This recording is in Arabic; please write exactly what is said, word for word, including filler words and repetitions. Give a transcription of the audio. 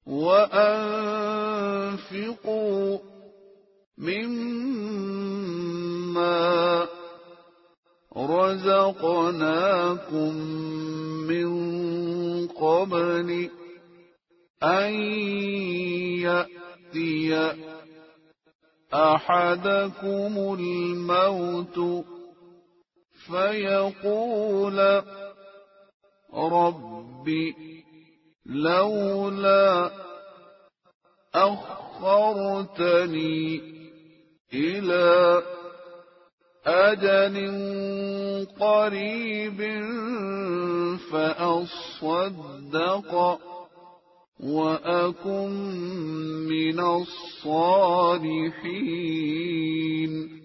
وأنفقوا مما رزقناكم من قبل أن يأتي أحدكم الموت فيقول رب لولا أخرتني إلى أجل قريب فأصدق وأكن من الصالحين